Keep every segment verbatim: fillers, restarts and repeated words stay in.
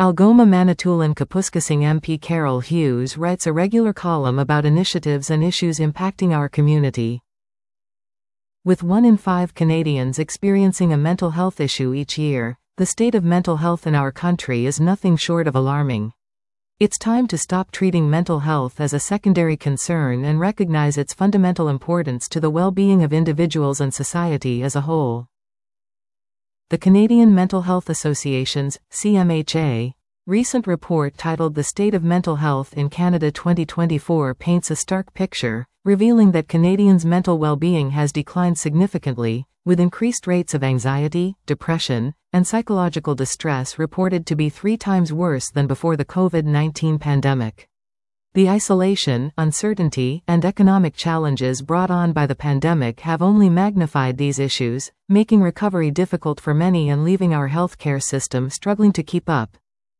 Algoma Manitoulin Kapuskasing M P Carol Hughes writes a regular column about initiatives and issues impacting our community. With one in five Canadians experiencing a mental health issue each year, the state of mental health in our country is nothing short of alarming. It's time to stop treating mental health as a secondary concern and recognize its fundamental importance to the well-being of individuals and society as a whole. The Canadian Mental Health Association's, C M H A, recent report titled The State of Mental Health in Canada twenty twenty-four paints a stark picture, revealing that Canadians' mental well-being has declined significantly, with increased rates of anxiety, depression, and psychological distress reported to be three times worse than before the COVID nineteen pandemic. The isolation, uncertainty, and economic challenges brought on by the pandemic have only magnified these issues, making recovery difficult for many and leaving our healthcare system struggling to keep up.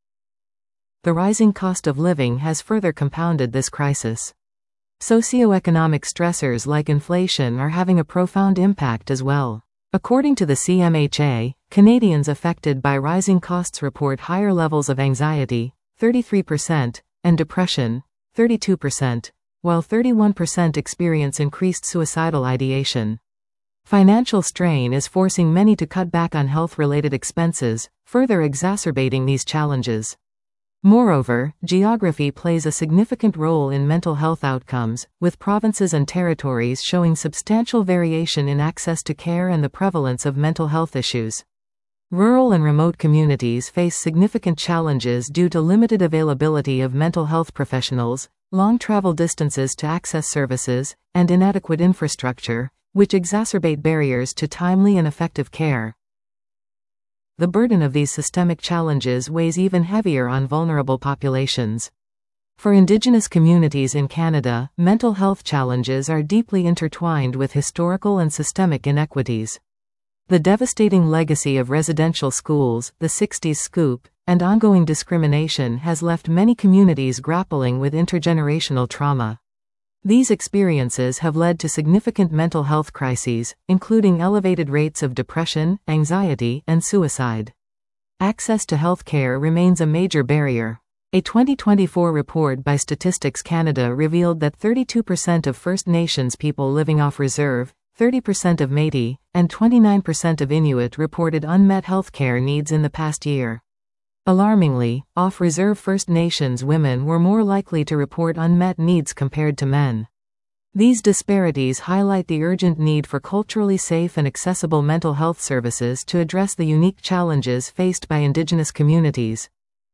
The rising cost of living has further compounded this crisis. Socioeconomic stressors like inflation are having a profound impact as well. According to the C M H A, Canadians affected by rising costs report higher levels of anxiety, thirty-three percent, and depression, thirty-two percent, while thirty-one percent experience increased suicidal ideation. Financial strain is forcing many to cut back on health-related expenses, further exacerbating these challenges. Moreover, geography plays a significant role in mental health outcomes, with provinces and territories showing substantial variation in access to care and the prevalence of mental health issues. Rural and remote communities face significant challenges due to limited availability of mental health professionals, long travel distances to access services, and inadequate infrastructure, which exacerbate barriers to timely and effective care. The burden of these systemic challenges weighs even heavier on vulnerable populations. For Indigenous communities in Canada, mental health challenges are deeply intertwined with historical and systemic inequities. The devastating legacy of residential schools, the sixties scoop, and ongoing discrimination has left many communities grappling with intergenerational trauma. These experiences have led to significant mental health crises, including elevated rates of depression, anxiety, and suicide. Access to health care remains a major barrier. A twenty twenty-four report by Statistics Canada revealed that thirty-two percent of First Nations people living off reserve, thirty percent of Métis, and twenty-nine percent of Inuit reported unmet healthcare needs in the past year. Alarmingly, off-reserve First Nations women were more likely to report unmet needs compared to men. These disparities highlight the urgent need for culturally safe and accessible mental health services to address the unique challenges faced by Indigenous communities.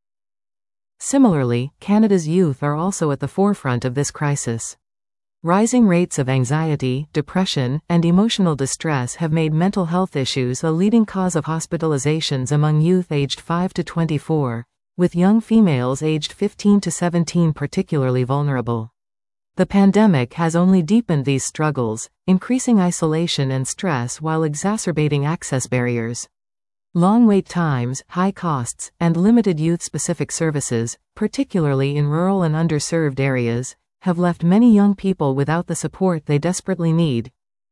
Similarly, Canada's youth are also at the forefront of this crisis. Rising rates of anxiety, depression, and emotional distress have made mental health issues a leading cause of hospitalizations among youth aged five to twenty-four, with young females aged fifteen to seventeen particularly vulnerable. The pandemic has only deepened these struggles, increasing isolation and stress while exacerbating access barriers. Long wait times, high costs, and limited youth-specific services, particularly in rural and underserved areas, have left many young people without the support they desperately need.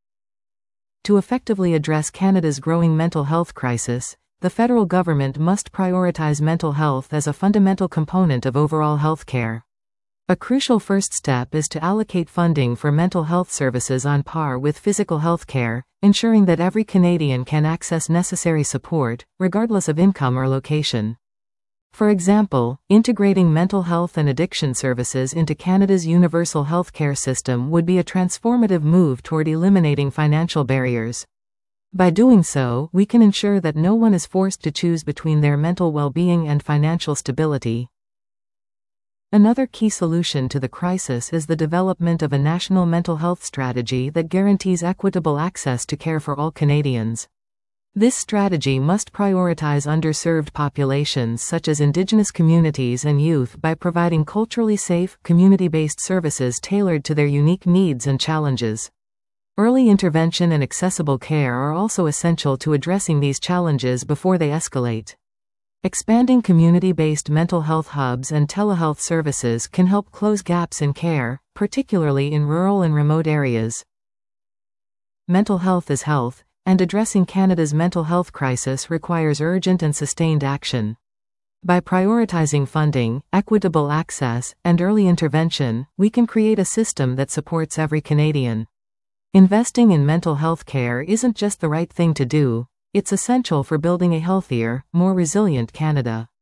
To effectively address Canada's growing mental health crisis, the federal government must prioritize mental health as a fundamental component of overall health care. A crucial first step is to allocate funding for mental health services on par with physical health care, ensuring that every Canadian can access necessary support, regardless of income or location. For example, integrating mental health and addiction services into Canada's universal healthcare system would be a transformative move toward eliminating financial barriers. By doing so, we can ensure that no one is forced to choose between their mental well-being and financial stability. Another key solution to the crisis is the development of a national mental health strategy that guarantees equitable access to care for all Canadians. This strategy must prioritize underserved populations such as Indigenous communities and youth by providing culturally safe, community-based services tailored to their unique needs and challenges. Early intervention and accessible care are also essential to addressing these challenges before they escalate. Expanding community-based mental health hubs and telehealth services can help close gaps in care, particularly in rural and remote areas. Mental health is health, and addressing Canada's mental health crisis requires urgent and sustained action. By prioritizing funding, equitable access, and early intervention, we can create a system that supports every Canadian. Investing in mental health care isn't just the right thing to do, it's essential for building a healthier, more resilient Canada.